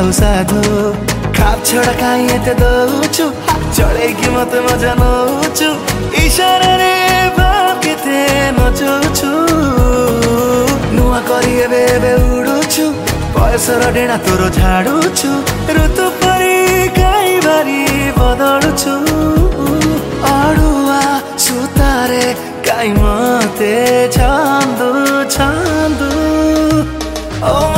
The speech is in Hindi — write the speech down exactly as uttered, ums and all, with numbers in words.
जाऊ साधु खाप छड़ा काई एते दउछु चढ़ेगी मत मजा नउछु इशारा रे भाव केते नचुछु नुआ करी एबे एबे उडुछु बयसर डेणा तोर झाडुछु ऋतु परी काई बारी बदलुछु अडुआ सुतारे काई मते छान्दु छान्दु ओ